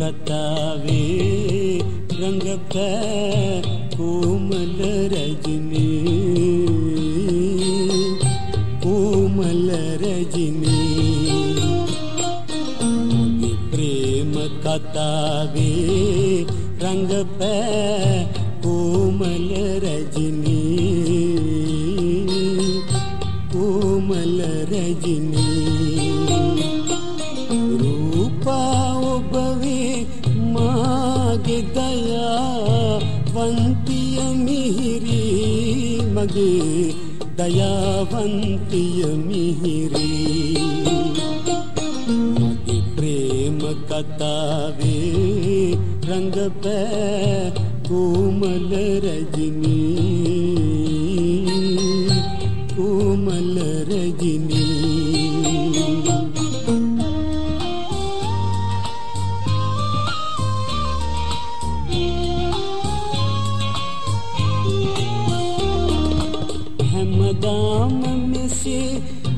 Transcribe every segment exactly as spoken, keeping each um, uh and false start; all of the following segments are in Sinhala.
කතාවේ රංගපෑ කොමල රජිනී කොමල රජිනී මගේ ප්‍රේම කතාවේ රංගපෑ කොමල රජිනී කොමල රජිනී රූපා ඔබවේ මාගේ දයාවන්තිය මිහිරි මගේ දයාවන්තිය මිහිරි මගේ ප්‍රේම කතාවේ රංගපෑ කොමල රජිනී කොමල රජිනී හැමදාම මෙසේ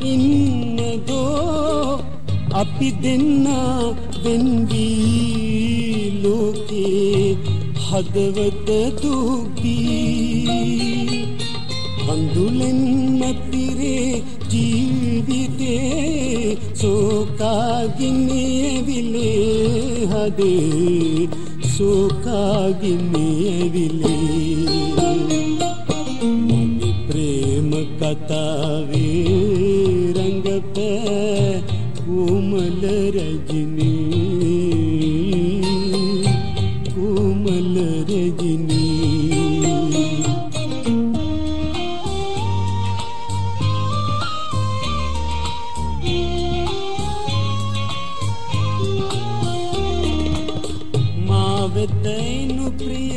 ඉන්නදෝ අපි දෙන්නා වෙන් වී ලෝකේ හදවත දුක්දී කඳුලෙන් පිරේ ජීවිතේ සෝකාගින්නේ විලේ හදේ සෝකාගින්නේ විලේ මගේ ප්‍රේම කතාවේ රංගපෑ කොමල රජිනී කොමල රජිනී වෙතයිනු ප්‍රිය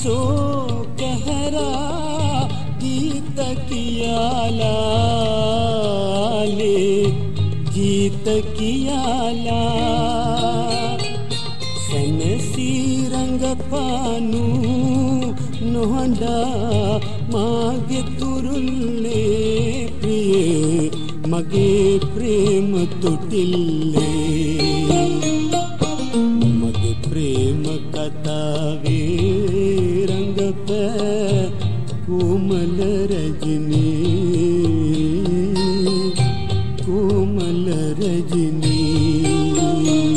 සෝකහරා ගීත කියාලා lee ගීත කියාලා සනසී රංගපානු නොහඬා මාගේ තුරුල්ලේ ප්‍රියේ මගේ ප්‍රේම තුටිල්ලේ මගේ ප්‍රේම කතාවේ රංගපෑ කොමල රජිනී කොමල රජිනී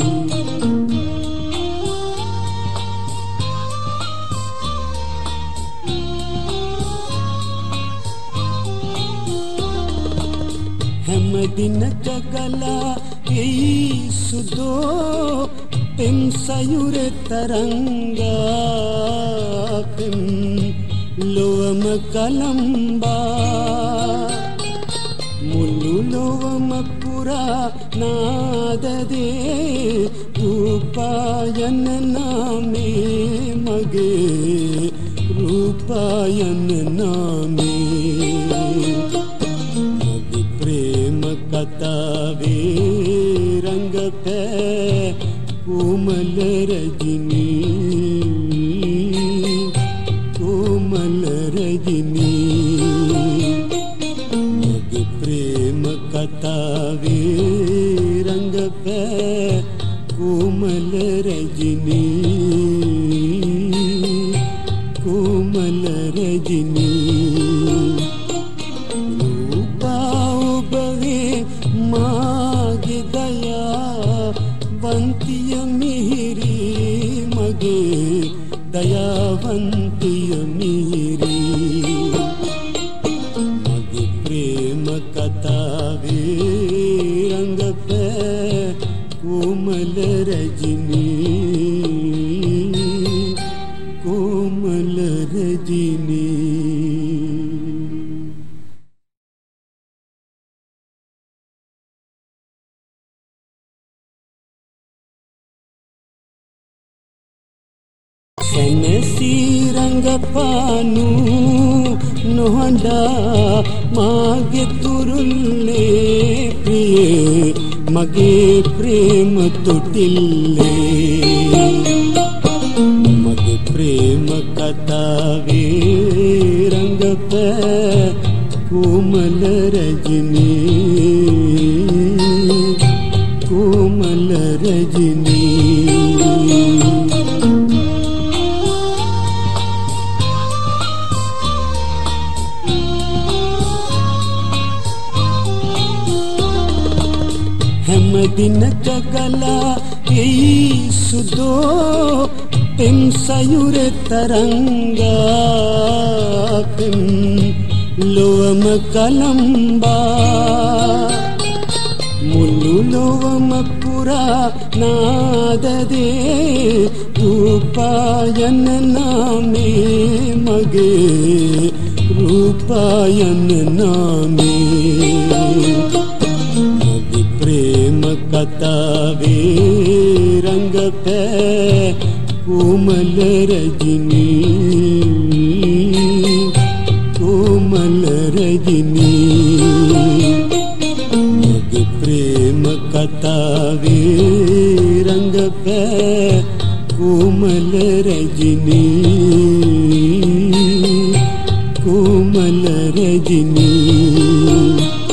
හැම දිනක ගලා එයි සුදෝ පෙම් සයුරේ තරංගා පෙම් ලොවම කලම්බා මුළු ලොවම පුරා නාදදේ රූපායන නාමේ මගේ රූපායන නාමේ මගේ ප්‍රේම කතාවේ රංගපෑ කොමල රජිනී කොමල රජිනී මගේ ප්‍රේම කතාවේ රංගපෑ කොමල රජිනී කොමල රජිනී රූපා ඔබවේ මාගේ දයාවන්තිය මිහිරි මගේ දයාවන්තිය මිහිරි මගේ ප්‍රේම කතාවේ රංගපෑ කොමල රජිනී කොමල රජිනී සනසී රංගපානු නොහඬා මාගේ තුරුල්ලේ ප්‍රියේ මගේ ප්‍රේම තුටිල්ලේ මගේ ප්‍රේම කතාවේ රංගපෑ කොමල රජිනී කොමල රජිනී දිනක ගලා එයි සුදෝ පෙම් සයුරේ තරංගා පෙම් ලොවම කලම්බා මුළු ලොවම පුරා නාදදේ රූපායන නාමේ මගේ රූපායන නාමේ මගේ ප්‍රේම කතාවේ රංගපෑ कोमल रजनी कोमल रजनी मगे प्रेम कथावे रंग पे कोमल रजनी कोमल रजनी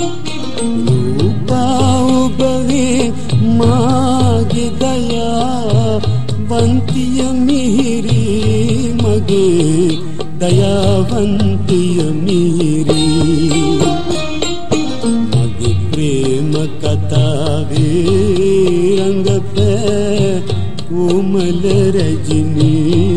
रूपाओ बवे मागे दया वंतिय मिहिरी मगे दयावंतिय मिहिरी मगे प्रेम कथावे रंग पे कोमल रजनी